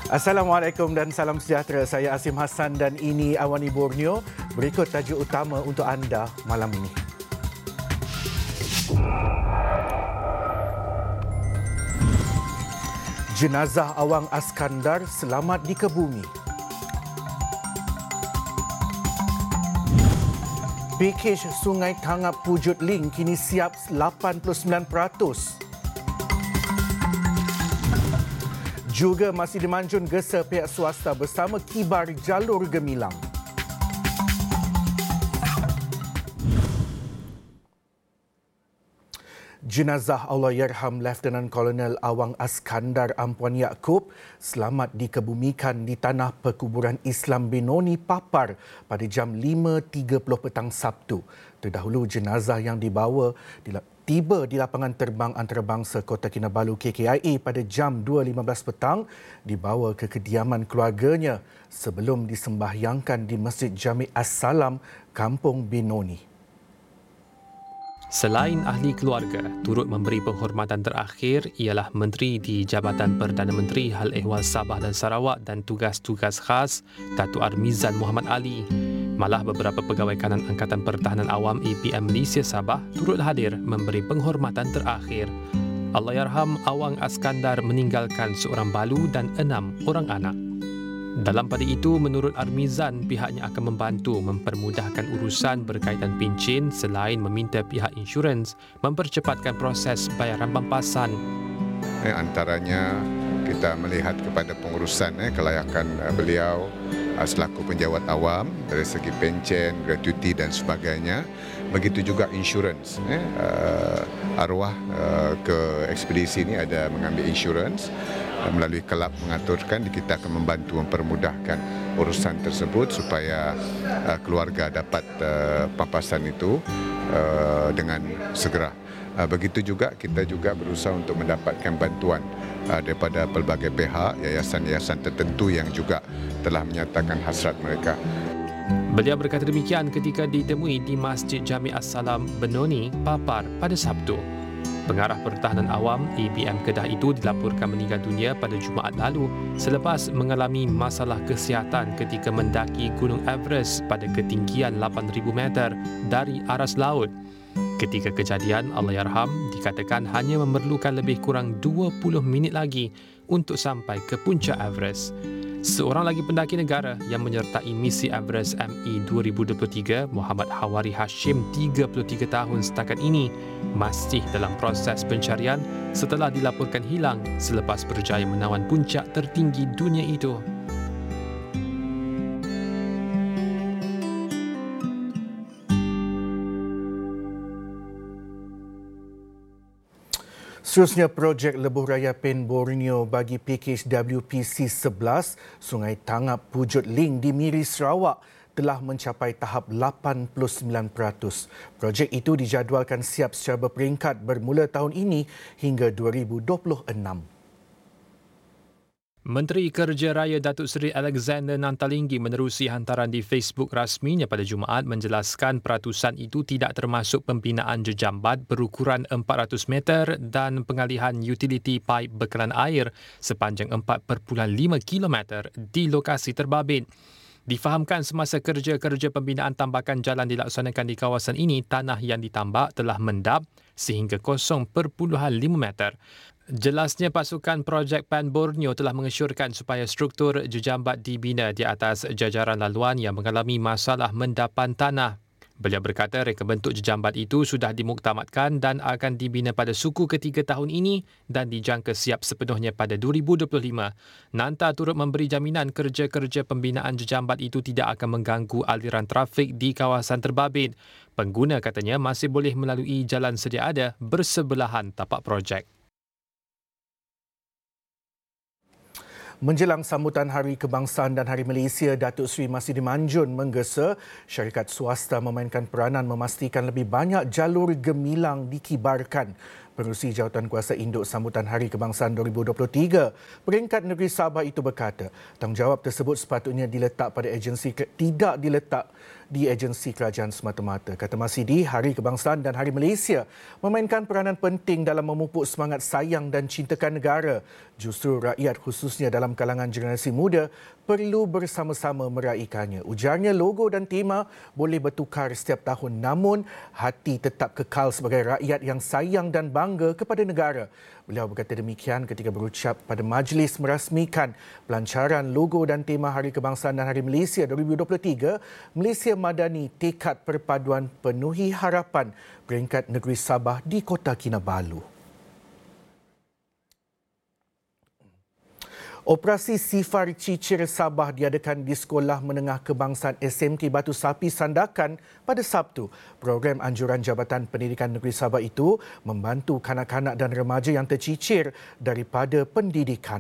Assalamualaikum dan salam sejahtera. Saya Asim Hassan dan ini Awani Borneo. Berikut tajuk utama untuk anda malam ini. Jenazah Awang Askandar selamat dikebumi. Pakej Sungai Tangap Pujut Ling kini siap 89%. Juga masih dimanjun gesa pihak swasta bersama kibar jalur gemilang. Jenazah Allahyarham Lieutenant Colonel Awang Askandar Ampuan Yaakob selamat dikebumikan di tanah perkuburan Islam Benoni, Papar pada jam 5.30 petang Sabtu. Terdahulu jenazah yang dibawa tiba di lapangan terbang antarabangsa Kota Kinabalu KKIA pada jam 2.15 petang dibawa ke kediaman keluarganya sebelum disembahyangkan di Masjid Jami' As-Salam, Kampung Benoni. Selain ahli keluarga, turut memberi penghormatan terakhir ialah Menteri di Jabatan Perdana Menteri Hal Ehwal Sabah dan Sarawak dan Tugas-Tugas Khas, Datuk Armizan Muhammad Ali. Malah beberapa pegawai kanan Angkatan Pertahanan Awam APM Malaysia Sabah turut hadir memberi penghormatan terakhir. Allahyarham Awang Askandar meninggalkan seorang balu dan 6 orang anak. Dalam pada itu, menurut Armizan, pihaknya akan membantu mempermudahkan urusan berkaitan pincin selain meminta pihak insurans mempercepatkan proses bayaran pampasan. Antaranya kita melihat kepada pengurusan kelayakan beliau selaku penjawat awam dari segi pencen, gratuiti dan sebagainya. Begitu juga insurans. Arwah ke ekspedisi ini ada mengambil insurans. Melalui kelab mengaturkan, kita akan membantu mempermudahkan urusan tersebut supaya keluarga dapat pampasan itu dengan segera. Begitu juga kita juga berusaha untuk mendapatkan bantuan daripada pelbagai pihak, yayasan-yayasan tertentu yang juga telah menyatakan hasrat mereka. Beliau berkata demikian ketika ditemui di Masjid Jami' As-Salam Benoni, Papar pada Sabtu. Pengarah Pertahanan Awam APM Kedah itu dilaporkan meninggal dunia pada Jumaat lalu selepas mengalami masalah kesihatan ketika mendaki Gunung Everest pada ketinggian 8,000 meter dari aras laut. Ketika kejadian, Allahyarham dikatakan hanya memerlukan lebih kurang 20 minit lagi untuk sampai ke puncak Everest. Seorang lagi pendaki negara yang menyertai misi Everest ME 2023, Muhammad Hawari Hashim, 33 tahun setakat ini, masih dalam proses pencarian setelah dilaporkan hilang selepas berjaya menawan puncak tertinggi dunia itu. Seterusnya, projek Lebuh Raya Pen Borneo bagi pakej WPC 11 Sungai Tangap Pujut Ling di Miri, Sarawak telah mencapai tahap 89%. Projek itu dijadualkan siap secara berperingkat bermula tahun ini hingga 2026. Menteri Kerja Raya Datuk Seri Alexander Nantalinggi menerusi hantaran di Facebook rasminya pada Jumaat menjelaskan peratusan itu tidak termasuk pembinaan jejambat berukuran 400 meter dan pengalihan utility pipe bekalan air sepanjang 4.5 km di lokasi terbabit. Difahamkan semasa kerja-kerja pembinaan tambakan jalan dilaksanakan di kawasan ini, tanah yang ditambak telah mendap sehingga 0.5 meter. Jelasnya pasukan projek Pen Borneo telah mengesyorkan supaya struktur jejambat dibina di atas jajaran laluan yang mengalami masalah mendapan tanah. Beliau berkata reka bentuk jejambat itu sudah dimuktamadkan dan akan dibina pada suku ketiga tahun ini dan dijangka siap sepenuhnya pada 2025. Nanta turut memberi jaminan kerja-kerja pembinaan jejambat itu tidak akan mengganggu aliran trafik di kawasan terbabit. Pengguna katanya masih boleh melalui jalan sedia ada bersebelahan tapak projek. Menjelang sambutan Hari Kebangsaan dan Hari Malaysia, Datuk Seri Masidi Manjun menggesa syarikat swasta memainkan peranan memastikan lebih banyak jalur gemilang dikibarkan. Pengerusi Jawatankuasa Induk Sambutan Hari Kebangsaan 2023, Peringkat Negeri Sabah itu berkata, tanggungjawab tersebut sepatutnya tidak diletak di agensi kerajaan semata-mata. Kata Masidi, Hari Kebangsaan dan Hari Malaysia memainkan peranan penting dalam memupuk semangat sayang dan cintakan negara. Justru rakyat khususnya dalam kalangan generasi muda perlu bersama-sama meraihkannya. Ujarnya, logo dan tema boleh bertukar setiap tahun, namun hati tetap kekal sebagai rakyat yang sayang dan bangga kepada negara. Beliau berkata demikian ketika berucap pada majlis merasmikan pelancaran logo dan tema Hari Kebangsaan dan Hari Malaysia 2023, Malaysia Madani tekad perpaduan penuhi harapan Peringkat Negeri Sabah di Kota Kinabalu. Operasi Sifar Cicir Sabah diadakan di Sekolah Menengah Kebangsaan SMK Batu Sapi Sandakan pada Sabtu. Program anjuran Jabatan Pendidikan Negeri Sabah itu membantu kanak-kanak dan remaja yang tercicir daripada pendidikan.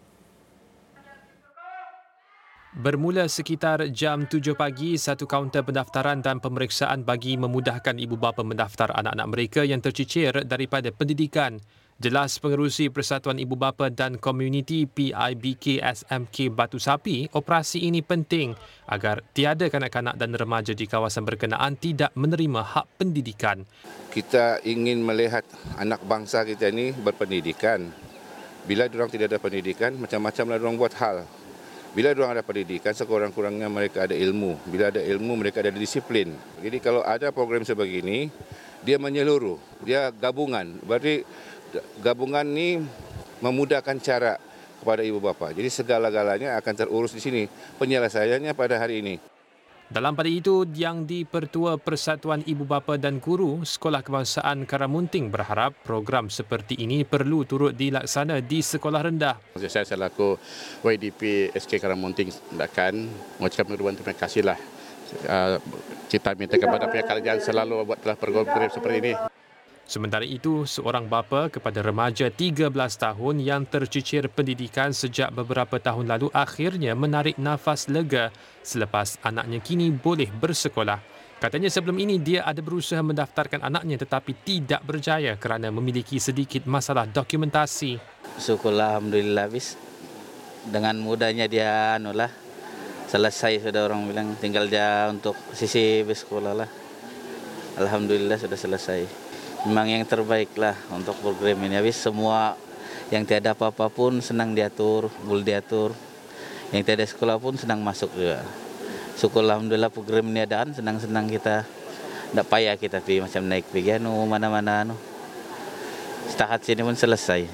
Bermula sekitar jam 7 pagi, satu kaunter pendaftaran dan pemeriksaan bagi memudahkan ibu bapa mendaftar anak-anak mereka yang tercicir daripada pendidikan. Jelas Pengerusi Persatuan Ibu Bapa dan Komuniti PIBK SMK Batu Sapi, operasi ini penting agar tiada kanak-kanak dan remaja di kawasan berkenaan tidak menerima hak pendidikan. Kita ingin melihat anak bangsa kita ini berpendidikan. Bila diorang tidak ada pendidikan, macam-macamlah diorang buat hal. Bila diorang ada pendidikan, sekurang-kurangnya mereka ada ilmu. Bila ada ilmu, mereka ada disiplin. Jadi kalau ada program sebegini, dia menyeluruh, dia gabungan. Berarti gabungan ni memudahkan cara kepada ibu bapa. Jadi segala-galanya akan terurus di sini. Penyelesaiannya pada hari ini. Dalam pada itu, Yang di-Pertua Persatuan Ibu Bapa dan Guru Sekolah Kebangsaan Karamunting berharap program seperti ini perlu turut dilaksana di sekolah rendah. Saya selaku YDP SK Karamunting Sandakan mengucapkan terima kasihlah. Kita minta kepada pihak kerajaan selalu buatlah program seperti ini. Sementara itu, seorang bapa kepada remaja 13 tahun yang tercicir pendidikan sejak beberapa tahun lalu akhirnya menarik nafas lega selepas anaknya kini boleh bersekolah. Katanya sebelum ini dia ada berusaha mendaftarkan anaknya tetapi tidak berjaya kerana memiliki sedikit masalah dokumentasi. Syukurlah, alhamdulillah habis. Dengan mudahnya dia selesai sudah, orang bilang tinggal dia untuk sisi bersekolah lah. Alhamdulillah sudah selesai. Memang yang terbaik lah untuk program ini. Habis semua yang tiada apa-apa pun senang diatur, boleh diatur. Yang tiada sekolah pun senang masuk juga. Syukur alhamdulillah program ini adaan, senang-senang kita. Tak payah kita pergi macam naik pergi mana-mana. Setakat sini pun selesai.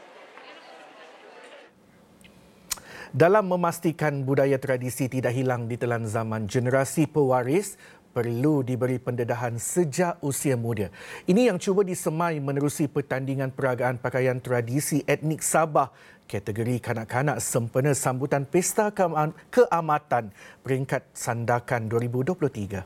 Dalam memastikan budaya tradisi tidak hilang ditelan zaman, generasi pewaris perlu diberi pendedahan sejak usia muda. Ini yang cuba disemai menerusi pertandingan peragaan pakaian tradisi etnik Sabah kategori kanak-kanak sempena sambutan Pesta Keamatan Peringkat Sandakan 2023.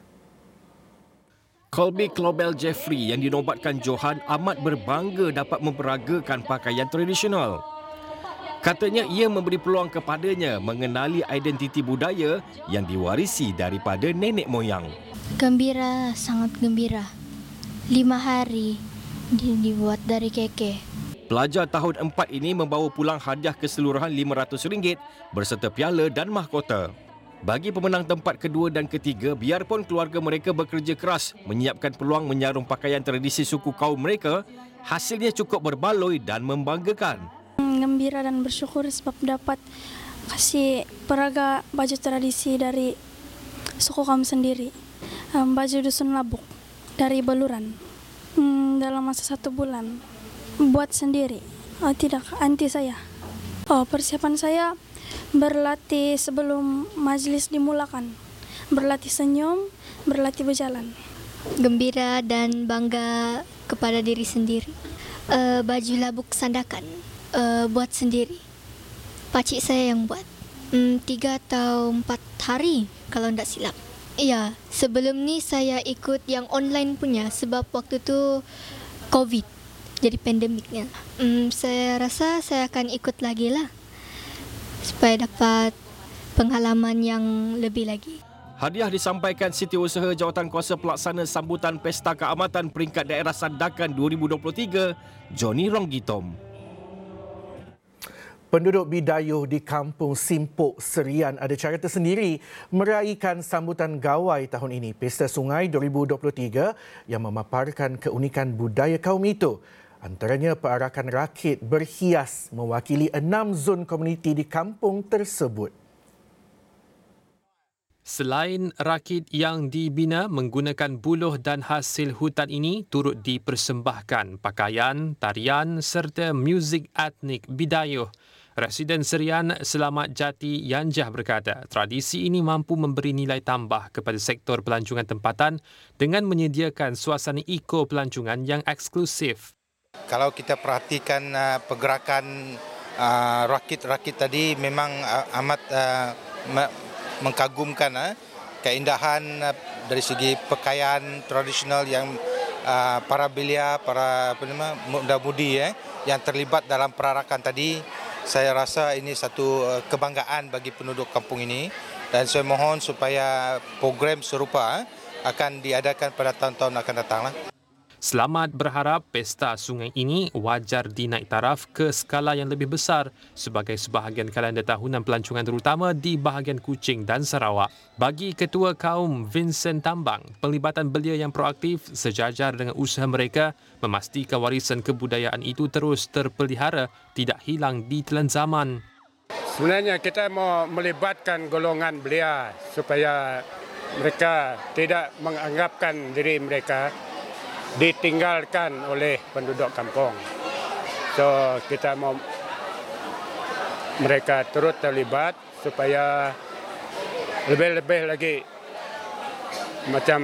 Colby Clobel Jeffrey yang dinobatkan Johan amat berbangga dapat memperagakan pakaian tradisional. Katanya ia memberi peluang kepadanya mengenali identiti budaya yang diwarisi daripada nenek moyang. Gembira, sangat gembira. 5 hari dibuat dari keke. Pelajar tahun 4 ini membawa pulang hadiah keseluruhan RM500 berserta piala dan mahkota. Bagi pemenang tempat kedua dan ketiga, biarpun keluarga mereka bekerja keras menyiapkan peluang menyarum pakaian tradisi suku kaum mereka, hasilnya cukup berbaloi dan membanggakan. Gembira dan bersyukur sebab dapat kasih peraga baju tradisi dari suku kami sendiri. Baju Dusun Labuk dari Baluran. Dalam masa 1 bulan. Buat sendiri. Tidak, anti saya. Persiapan saya berlatih sebelum majlis dimulakan. Berlatih senyum, berlatih berjalan. Gembira dan bangga kepada diri sendiri. Baju Labuk Sandakan. Buat sendiri. Pakcik saya yang buat. 3 atau 4 hari kalau tidak silap. Ya, sebelum ni saya ikut yang online punya sebab waktu tu COVID. Jadi pandemiknya. Saya rasa saya akan ikut lagi lah. Supaya dapat pengalaman yang lebih lagi. Hadiah disampaikan Setiausaha Jawatankuasa Pelaksana Sambutan Pesta Keamatan Peringkat Daerah Sandakan 2023, Johnny Ronggitom. Penduduk Bidayuh di Kampung Simpok Serian ada cara tersendiri meraihkan sambutan gawai tahun ini, Pesta Sungai 2023 yang memaparkan keunikan budaya kaum itu. Antaranya perarakan rakit berhias mewakili 6 zon komuniti di kampung tersebut. Selain rakit yang dibina menggunakan buluh dan hasil hutan ini, turut dipersembahkan pakaian, tarian serta muzik etnik Bidayuh. Residen Serian Selamat Jati Yanjah berkata, tradisi ini mampu memberi nilai tambah kepada sektor pelancongan tempatan dengan menyediakan suasana eko-pelancongan yang eksklusif. Kalau kita perhatikan pergerakan rakit-rakit tadi memang amat mengagumkan keindahan dari segi pakaian tradisional yang para belia, para muda-mudi yang terlibat dalam perarakan tadi. Saya rasa ini satu kebanggaan bagi penduduk kampung ini dan saya mohon supaya program serupa akan diadakan pada tahun-tahun akan datang. Selamat berharap pesta sungai ini wajar dinaik taraf ke skala yang lebih besar sebagai sebahagian kalender tahunan pelancongan terutama di bahagian Kuching dan Sarawak. Bagi Ketua Kaum Vincent Tambang, penglibatan belia yang proaktif sejajar dengan usaha mereka memastikan warisan kebudayaan itu terus terpelihara, tidak hilang di telan zaman. Sebenarnya kita mau melibatkan golongan belia supaya mereka tidak menganggapkan diri mereka ditinggalkan oleh penduduk kampung. So kita mau mereka turut terlibat supaya lebih-lebih lagi macam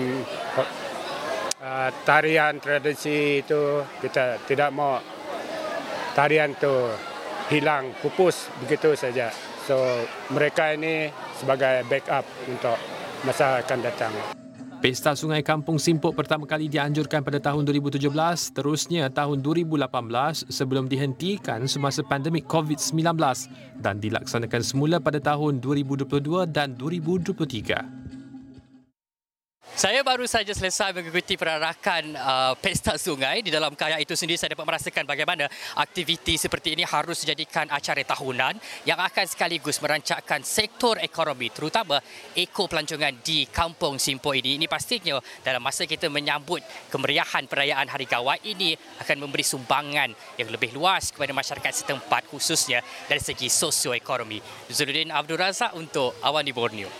tarian tradisi itu kita tidak mau tarian itu hilang, pupus begitu saja. So mereka ini sebagai backup untuk masa akan datang. Pesta Sungai Kampung Simpok pertama kali dianjurkan pada tahun 2017, terusnya tahun 2018 sebelum dihentikan semasa pandemik COVID-19 dan dilaksanakan semula pada tahun 2022 dan 2023. Saya baru saja selesai mengikuti perarakan Pesta Sungai. Di dalam karya itu sendiri saya dapat merasakan bagaimana aktiviti seperti ini harus dijadikan acara tahunan yang akan sekaligus merancangkan sektor ekonomi terutama eko-pelancongan di Kampung Simpok ini. Ini pastinya dalam masa kita menyambut kemeriahan perayaan Hari Gawai ini akan memberi sumbangan yang lebih luas kepada masyarakat setempat khususnya dari segi sosioekonomi. Zuluddin Abdul Razak untuk Awan di Borneo.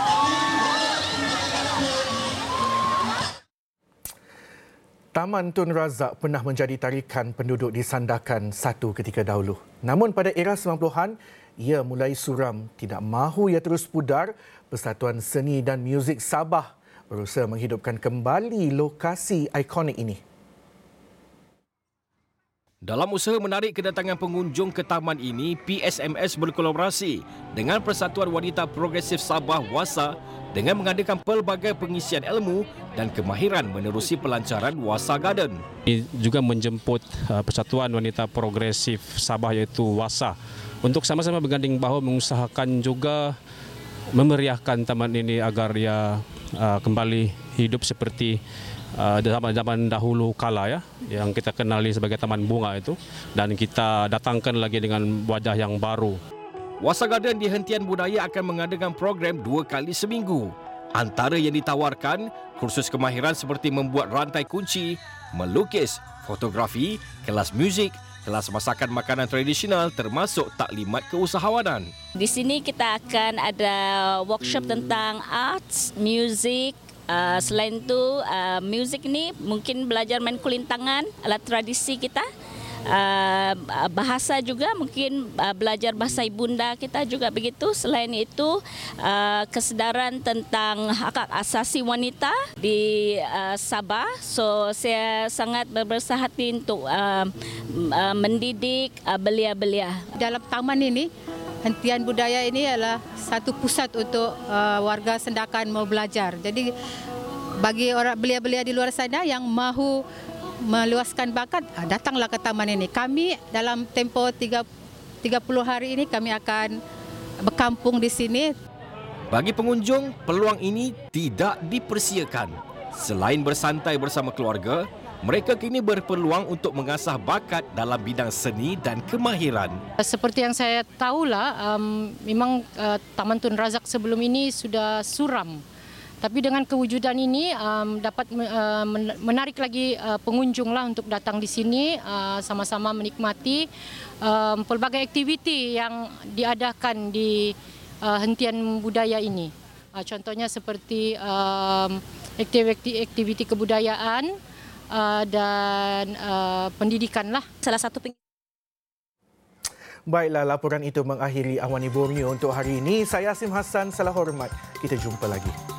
Taman Tun Razak pernah menjadi tarikan penduduk di Sandakan satu ketika dahulu. Namun pada era 90-an, ia mulai suram. Tidak mahu ia terus pudar, Persatuan Seni dan Muzik Sabah berusaha menghidupkan kembali lokasi ikonik ini. Dalam usaha menarik kedatangan pengunjung ke taman ini, PSMS berkolaborasi dengan Persatuan Wanita Progresif Sabah WASA dengan mengadakan pelbagai pengisian ilmu dan kemahiran menerusi pelancaran WASA Garden. Ini juga menjemput Persatuan Wanita Progresif Sabah iaitu WASA untuk sama-sama berganding bahu mengusahakan juga memeriahkan taman ini agar ia kembali hidup seperti zaman dahulu kala ya, yang kita kenali sebagai taman bunga itu, dan kita datangkan lagi dengan wajah yang baru. WASA Garden di Hentian Budaya akan mengadakan program 2 kali seminggu. Antara yang ditawarkan, kursus kemahiran seperti membuat rantai kunci, melukis, fotografi, kelas muzik, kelas masakan makanan tradisional termasuk taklimat keusahawanan. Di sini kita akan ada workshop tentang arts, music. Selain itu, muzik ni mungkin belajar main kulintangan, alat tradisi kita. Bahasa juga mungkin belajar bahasa ibunda kita juga begitu. Selain itu kesedaran tentang hak asasi wanita di Sabah. So saya sangat berbesar hati untuk mendidik belia-belia. Dalam taman ini, Hentian Budaya ini adalah satu pusat untuk warga Sandakan mau belajar. Jadi bagi orang belia-belia di luar sana yang mahu meluaskan bakat, datanglah ke taman ini. Kami dalam tempoh 30 hari ini kami akan berkampung di sini. Bagi pengunjung, peluang ini tidak dipersiakan. Selain bersantai bersama keluarga, mereka kini berpeluang untuk mengasah bakat dalam bidang seni dan kemahiran. Seperti yang saya tahulah, memang Taman Tun Razak sebelum ini sudah suram. Tapi dengan kewujudan ini dapat menarik lagi pengunjunglah untuk datang di sini, sama-sama menikmati pelbagai aktiviti yang diadakan di hentian budaya ini. Contohnya seperti aktiviti kebudayaan dan pendidikan lah. Salah satu Baiklah, laporan itu mengakhiri Awani Borneo untuk hari ini. Saya Asim Hassan, salah hormat. Kita jumpa lagi.